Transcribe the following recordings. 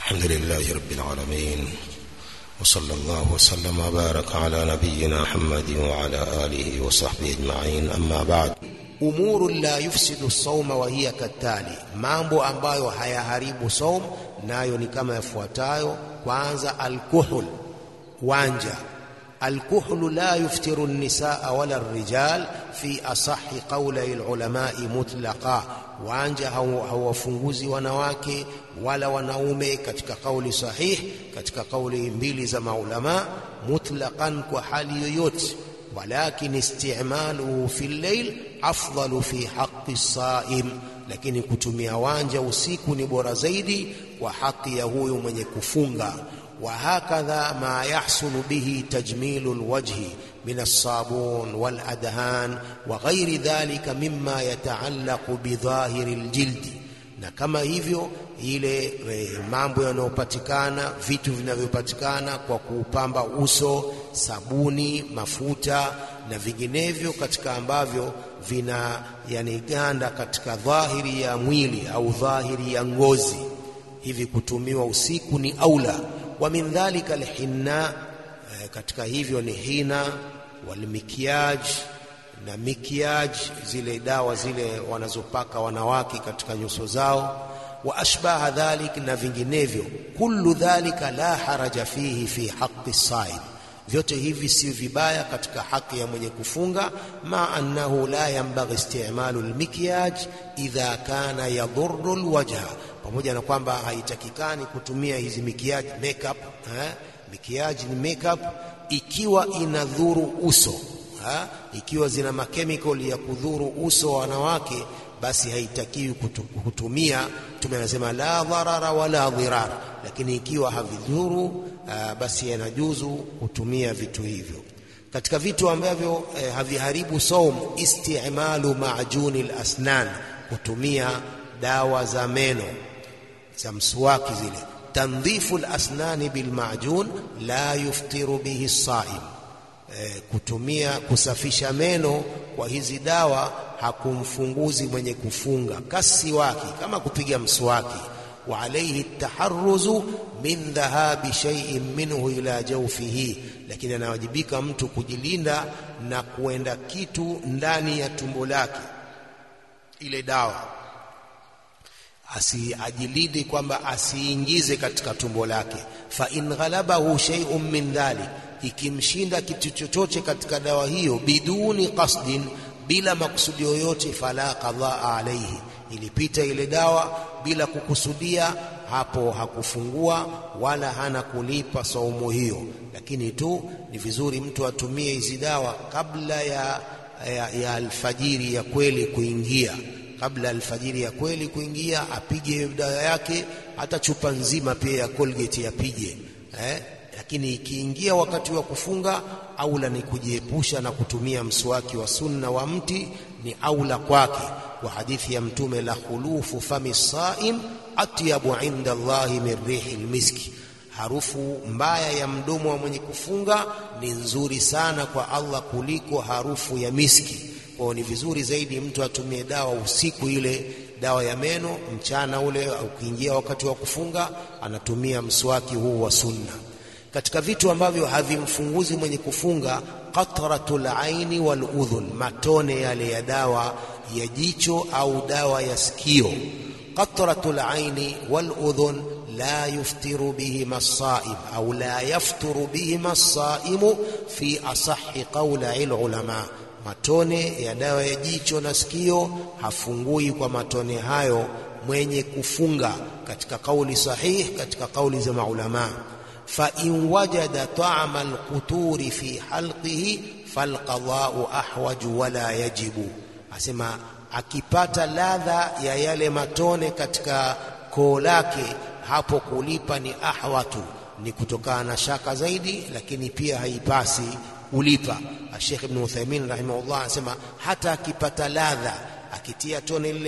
الحمد لله رب العالمين، وصلى الله وسلم وبارك على نبينا محمد وعلى آله وصحبه أجمعين. أما بعد. أمور لا يفسد الصوم وهي كالتالي، mambo ambayo hayaharibu saum nayo ni kama yafuatayo. Kwanza, alkuhul, wanja. الكحل لا يفتر النساء ولا الرجال في أصح قولي العلماء مطلقا. wanja hawafunguzi wanawake wala wanaume katika kauli sahih, katika kauli mbili za maulama, mutlaqan, kwa hali yoyote. walakin isti'maluhu fi al-layl afdalu fi haqqi as-sa'im, lakini kutumia wanja usiku ni bora zaidi kwa haki ya huyo mwenye kufunga. وهكذا ما يحصل به تجميل الوجه من الصابون والأدهان وغير ذلك مما يتعلق بظاهر الجلد. na kama hivyo ile mambo yanayopatikana, vitu vinavyopatikana kwa kuupamba uso, sabuni, mafuta na vinginevyo katika ambavyo vina ganda katika dhahiri ya mwili au dhahiri ya ngozi, hivi kutumiwa usiku ni aula. wa min dhalika alhinna, katika hivyo ni hina, walmikiaj na mikiaj, zile dawa zile wanazopaka wanawake katika nyuso zao, wa ashbaha dhalik, na vinginevyo. kullu dhalika la haraja fihi fi haqqi as-sa'im, vyote hivi si vibaya katika haki ya mwenye kufunga. ma annahu la yanbaghi isti'malu al-mikyaj idha kana yadhurru al-wajha, pamoja na kwamba haitakikani kutumia hizi mikiaj, makeup, mikiaj ni makeup ikiwa inadhuru uso, ikiwa zina makemikali ya kudhuru uso wa wanawake, basi haitakiwi kutumia. Tumenasema la dharara wala dhirar, lakini ikiwa havidhuru basi yanajuzu kutumia vitu hivyo. Katika vitu ambavyo haviharibu saum, isti'malu ma'juni al-asnan, kutumia dawa za meno za mswaki zile. tandhifu al-asnani bil ma'jun la yuftiru bihi as-sa'im, kutumia kusafisha meno kwa hizi dawa hakumfunguzi mwenye kufunga. kasiwaki, kama kupiga mswaki. wa alayhi at-taharruzu min dhahabi shay'in minhu ila jawfihi, lakini anawajibika mtu kujilinda na kuenda kitu ndani ya tumbo lake, ile dawa asiajilidi kwamba asiingize katika tumbo lake. fa in ghalabahu shay'un min dhalik, ikimshinda kitu chochote katika dawa hiyo, biduni qasdin, bila makusudi yoyote, fala qadhaa alayhi, ilipita ile dawa bila kukusudia, hapo hakufungua wala hana kulipa saumu hiyo. Lakini tu ni vizuri mtu atumie hizi dawa kabla ya alfajiri ya kweli kuingia. Kabla alfajiri ya kweli kuingia apige dawa yake, hata chupa nzima pia ya Colgate apige, lakini ikiingia wakati wa kufunga, aula ni kujiepusha na kutumia mswaki wa sunna wa mti, ni aula kwake, kwa hadithi ya Mtume, la khulufu fami saim atyabu inda Allahi min rihil miski, harufu mbaya ya mdomo wa mwenye kufunga ni nzuri sana kwa Allah kuliko harufu ya miski. Kwa ni vizuri zaidi mtu atumie dawa usiku, ile dawa ya meno, mchana ule ukiingia wakati wa kufunga anatumia mswaki huu wa sunna. Katika vitu ambavyo havimfunguzi mwenye kufunga, qatratul aini wal udhun, matone yale ya dawa ya jicho au dawa ya sikio. qatratul aini wal udhun la yuftiru bihi as-sa'im au la yafturu bihi as-sa'imu fi asahhi qawli al-ulama, matone ya dawa ya jicho na sikio hafungui kwa matone hayo mwenye kufunga, katika kauli sahih, katika kauli za maulama. fa in wajada ta'ama al-quturi fi halqihi falqada'u ahwaju wala yajibu, asema akipata ladha ya yale matone katika koo lake, hapo kulipa ni ahwatu, ni kutokana na shaka zaidi, lakini pia haipasi kulipa. Sheikh Ibn Uthaymeen rahimahullah anasema hata akipata ladha, akitia tone lile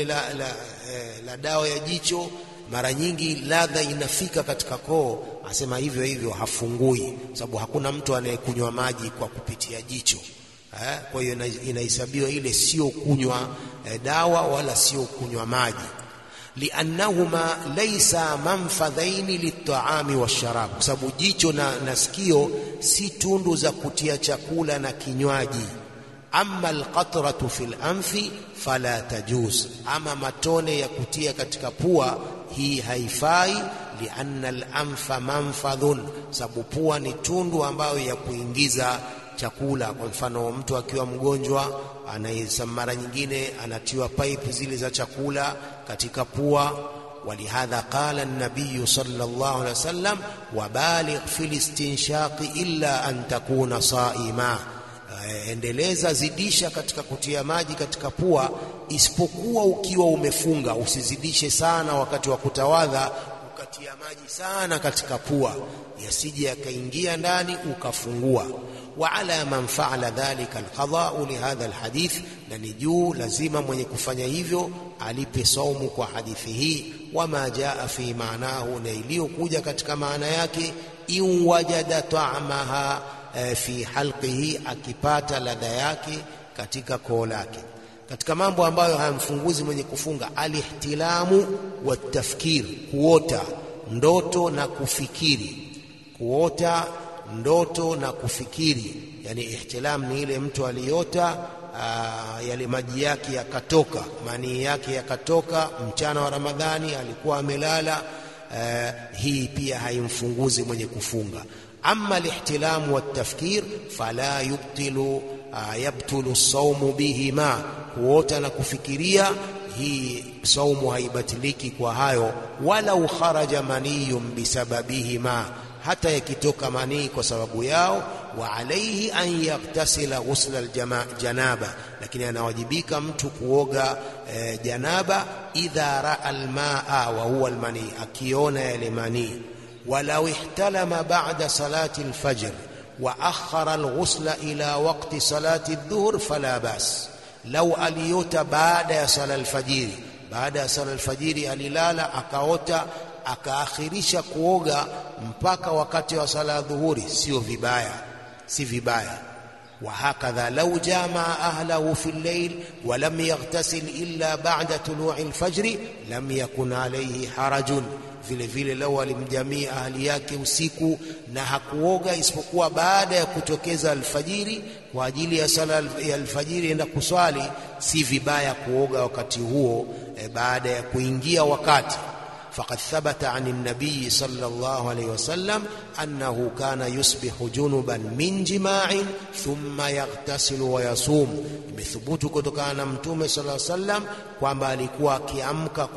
la dawa ya jicho, mara nyingi ladha inafika katika koo, asema hivyo hivyo hafungui, sababu hakuna mtu anayekunywa maji kwa kupitia jicho. Kwa hiyo inahesabiwa ile sio kunywa dawa wala sio kunywa maji. liannahuma laysa manfadhaini lit-ta'ami wash-sharab, kwa sababu jicho na sikio si tundu za kutia chakula na kinywaji. Amma al-qatratu fil anfi fala tajuz, ama matone ya kutia katika pua hii haifai. Lianna al-anfa manfadhun, sababu pua ni tundu ambayo ya kuingiza chakula. Kwa mfano mtu akiwa mgonjwa mara nyingine anatiwa pipe zile za chakula katika pua. Walihadha qala an-nabiy sallallahu alaihi wasallam wabaligh fil istinshaqi illa an takuna saima, endeleza zidisha katika kutia maji katika pua isipokuwa ukiwa umefunga. Usizidishe sana wakati wa kutawadha ukatia maji sana katika pua, yasije yakaingia ndani ukafungua. Wa ala man fa'ala dhalika alqada'u li hadha alhadith, na ni juu lazima mwenye kufanya hivyo alipe saumu kwa hadithi hii. Wama jaa fi maanahu, na iliyokuja katika maana yake, in wajada ta'amaha fi halqihi, akipata ladha yake katika koo lake. Katika mambo ambayo hayamfunguzi mwenye kufunga, alihtilamu watafkir, kuota ndoto na kufikiri. Kuota ndoto na kufikiri, yani ihtilam ni ile mtu aliota yale maji yake yakatoka, manii yake yakatoka mchana wa Ramadhani, alikuwa amelala. Hii pia haimfunguzi mwenye kufunga. Amma alihtilamu watafkir fala yabtulu saumu bihima, kuota na kufikiria hii saumu haibatiliki kwa hayo. Walau kharaja maniyun bisababihima, hata yakitoka manii kwa sababu yao. Wa alayhi an yaktasila ghusla aljanaba, lakini anawajibika mtu kuoga janaba idha raa almaa wa huwa almani, akiona yale manii. Walau ihtalama ba'da salati alfajr wa akhara alghusla ila waqti salati adh-dhuhr fala bas, lau aliyota baada ya sala alfajiri, baada ya sala alfajiri alilala akaota akaakhirisha kuoga mpaka wakati wa sala dhuhuri, sio vibaya, si vibaya. Wa hakadha law jamaa ahlahu fi al-layl wa lam yaghtasil illa ba'da tulu'i al-fajr lam yakun alayhi harajun, vile vile lau alimjamii ahli yake usiku na hakuoga isipokuwa baada ya kutokeza alfajiri kwa ajili ya sala ya alfajiri enda kuswali, si vibaya kuoga wakati huo baada ya kuingia wakati. فقد ثبت عن النبي صلى الله عليه وسلم أنه كان يصبح جنبا من جماع ثم يغتسل ويصوم. بثبوت kutokana mtume صلى الله عليه وسلم kwamba alikuwa akiamka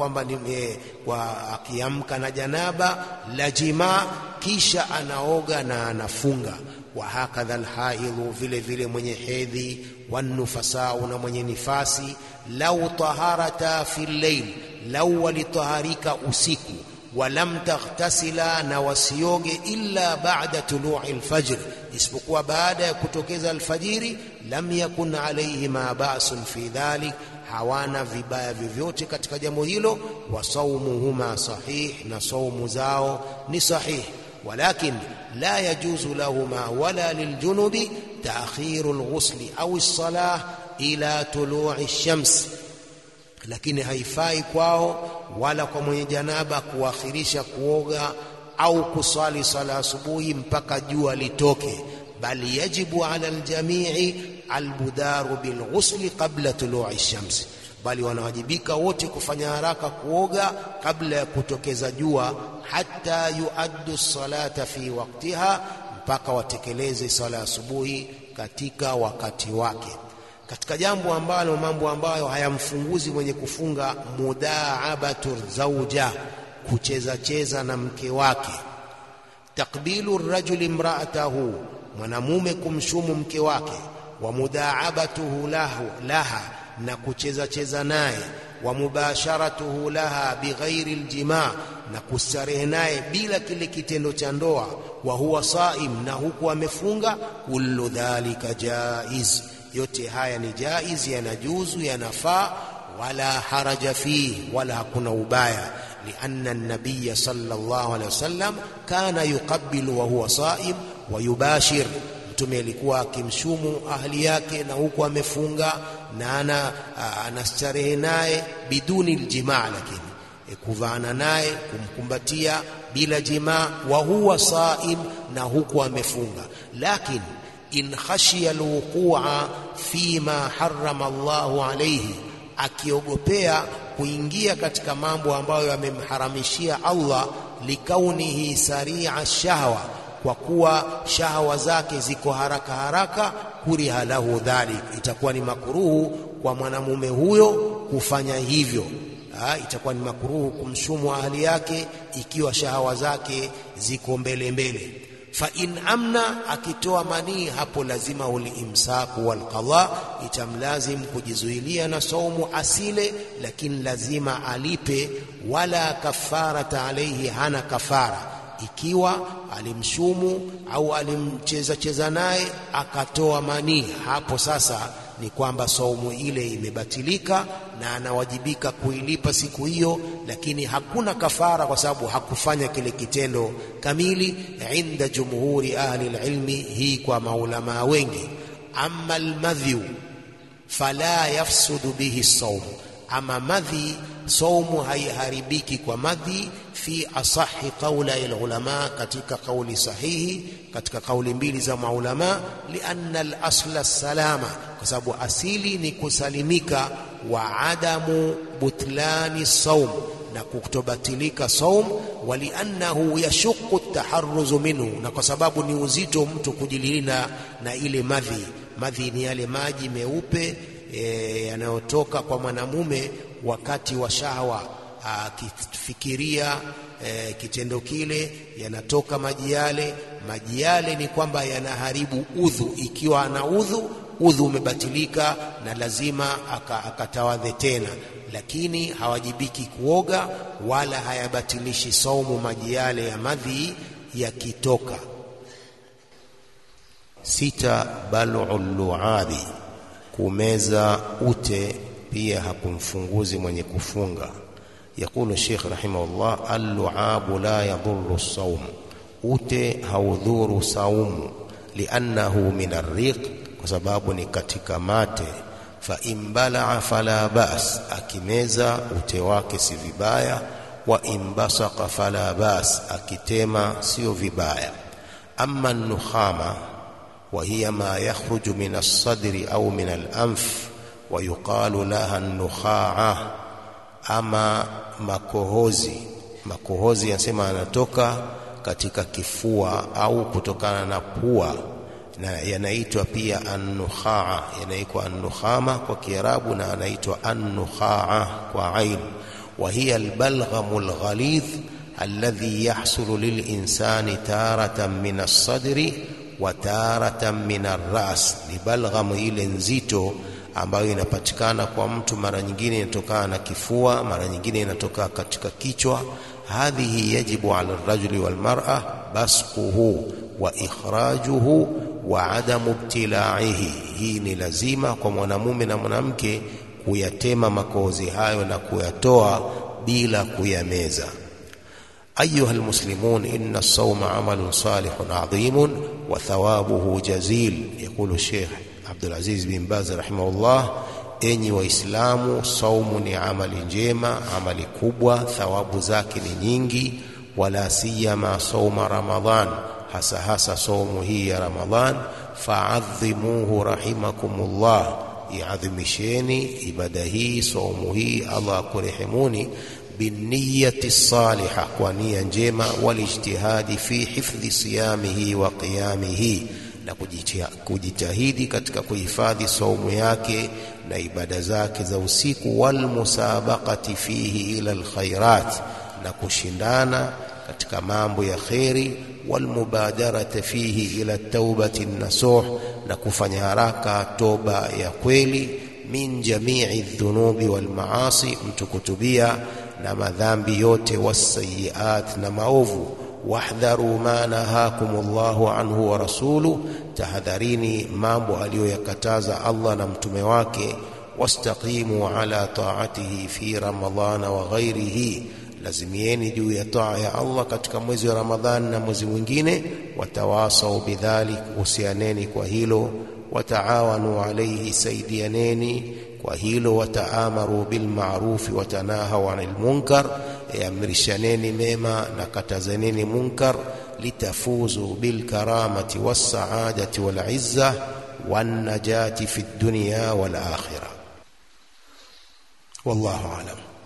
akiamka na janaba la jimaa kisha anaoga na anafunga. Wa hakadha alhaidhu, vile vile mwenye hedhi, wanufasau, na mwenye nifasi, lau taharata fi al-layl, lau walitaharika usiku, walam taghtasila, na wasioge, illa ba'da tulu'i al-fajr, isipokuwa baada ya kutokeza alfajiri, lam yakun alayhima ba'sun fi dhalik, hawana vibaya vyovyote katika jambo hilo. Wa sawmuhuma sahih, na saumu zao ni sahih. ولكن لا يجوز لهما ولا للجنب تأخير الغسل أو الصلاة إلى طلوع الشمس، lakini haifai kwao wala kwa mwenye janaba kuakhirisha kuoga au kusali sala asubuhi mpaka jua litoke, bali yajibu ala aljamii albudaru bilghusli qabla tulu'i ash-shams, bali wanawajibika wote kufanya haraka kuoga kabla ya kutokeza jua, hata yuaddu salata fi waqtiha, mpaka watekeleze sala asubuhi katika wakati wake. Katika mambo ambayo hayamfunguzi mwenye kufunga, mudaabatu zawja, kucheza cheza na mke wake. Takbilu rajuli imra'atahu, mwanamume kumshumu mke wake. Wa mudaabatuhu laha, na kucheza cheza naye. Wa mubasharatuhu laha bighairi aljimaa, na kustarehe naye bila kile kitendo cha ndoa. Wa huwa saim, na huku amefunga. Kullu dhalika jaiz, yote haya ni jaiz, yanajuzu, yanafaa. Wala haraja fihi, wala hakuna ubaya. Lianna an-nabiy sallallahu alayhi wasallam kana yuqabbilu wa huwa saim wa yubashir, mtume alikuwa akimshumu ahli yake na huku amefunga, na anastarehe naye biduni aljimaa, lakini kuvaana naye, kumkumbatia bila jimaa, wa huwa saim, na huku amefunga. Lakini in khashiya alwuqua fima harrama Allahu alayhi, akiogopea kuingia katika mambo ambayo amemharamishia Allah, likaunihi sari'a shahwa, kwa kuwa shahwa zake ziko haraka haraka, kuriha lahu dhalik, itakuwa ni makruhu kwa mwanamume huyo kufanya hivyo. Itakuwa ni makruhu kumshumu ahli yake ikiwa shahawa zake ziko mbele mbele. Fa in amna, akitoa manii, hapo lazima ulimsaku wal qadha, itamlazim kujizuilia na saumu asile, lakini lazima alipe. Wala kafarata alayhi, hana kafara ikiwa alimshumu au alimcheza cheza naye akatoa manii. Hapo sasa ni kwamba saumu ile imebatilika na anawajibika kuilipa siku hiyo, lakini hakuna kafara kwa sababu hakufanya kile kitendo kamili. Inda jumhuri ahli alilmi, hii kwa maulama wengi. Amma almadhi fala yafsudu bihi sawm, ama madhi, saumu haiharibiki kwa madhi. Fi asahi qawla alulama, katika kauli sahihi, katika kauli mbili za maulama. Lianna al-asla salama, kwa sababu asili ni kusalimika. Wa adamu butlani saum, na kutobatilika saum. Waliannahu yashuqu at-taharruz minhu, na kwa sababu ni uzito mtu kujilinda na ile madhi. Madhi ni yale maji meupe yanayotoka kwa mwanamume wakati wa shahwa, akifikiria kitendo kile, yanatoka maji yale. Maji yale ni kwamba yanaharibu udhu. Ikiwa ana udhu umebatilika na lazima akatawadhe tena, lakini hawajibiki kuoga wala hayabatilishi saumu maji yale ya madhi yakitoka. 6. Bal'ul lu'abi, kumeza ute pia hakumfunguzi mwenye kufunga. Yakulu Sheikh rahimahullah, al-lu'abu la yadhurru as-sawm, ute haudhuru saumu. Liannahu min ar-riq, kwa sababu ni katika mate. Fa imbala'a fala ba's, akimeza ute wake si vibaya. Wa imbasaqa fala ba's, akitema sio vibaya. Amma an-nukhama wa hiya ma yakhruju min as-sadri au min al-anf, wa yuqalu laha an-nukha'a. Ama makohozi yanasema anatoka katika kifua au kutokana na pua, na yanaitwa pia an-nukha'a, yanaitwa an-nukhama kwa Kiarabu, na anaitwa an-nukha'a kwa ain. Wa hiya al-balghamu al-ghalidh alladhi yahsulu lil-insani taratan min as-sadri wa taratan min ar-ra's, ni balghamu ile nzito ambayo inapatikana kwa mtu, mara nyingine inatokana na kifua, mara nyingine inatoka katika kichwa. Hadhihi yajibu ala ar-rajuli wal mar'a basquhu wa ikhrajuhu wa adamu ibtila'ihi, hii ni lazima kwa mwanamume na mwanamke kuyatema makohozi hayo na kuyatoa bila kuyameza. أيها المسلمون إن الصوم عمل صالح عظيم وثوابه جزيل. يقول الشيخ عبد العزيز بن باز رحمه الله, enyi waislamu, saumu ni amali njema, amali kubwa, thawabu zake ni nyingi. Wala siyama sauma Ramadhan, hasa saumu hii ya Ramadhan. Fa'adhimuhu rahimakumullah, iadhimisheni ibada hii, saumu hii, Allah akurehemuni. Binniyati salihah, kwa nia njema. Walijtihadi fi hifdhi siyamihi wa qiyamihi, na kujitahidi katika kuhifadhi saumu yake na ibada zake za usiku. Walmusabaqati fihi ila alkhairat, na kushindana katika mambo ya khairi. Walmubadarati fihi ila at-taubati an-nasuh, na kufanya haraka toba ya kweli. Min jami'i dhunubi wal maasi, mtu kutubia na madhambi yote. Wasayiat, na maovu. Wahdharu ma nahakumullahu anhu wa rasuluhu, tahadharini mambo aliyoyakataza Allah na mtume wake. Wastaqimu ala ta'atihi fi ramadhana wa ghairihi, lazimieni juu ya taa ya Allah katika mwezi wa Ramadhani na mwezi mwingine. Watawasau bidhalik, usianeni kwa hilo. Wataawanu alayhi, saidianeni kwa hilo. Wataamaru bil ma'ruf wa tanahaw 'anil munkar, amrishaneni mema na katazaneni munkar, litafuzu bil karamati was saadati wal izza wan najati fid dunya wal akhirah. Wallahu a'lam.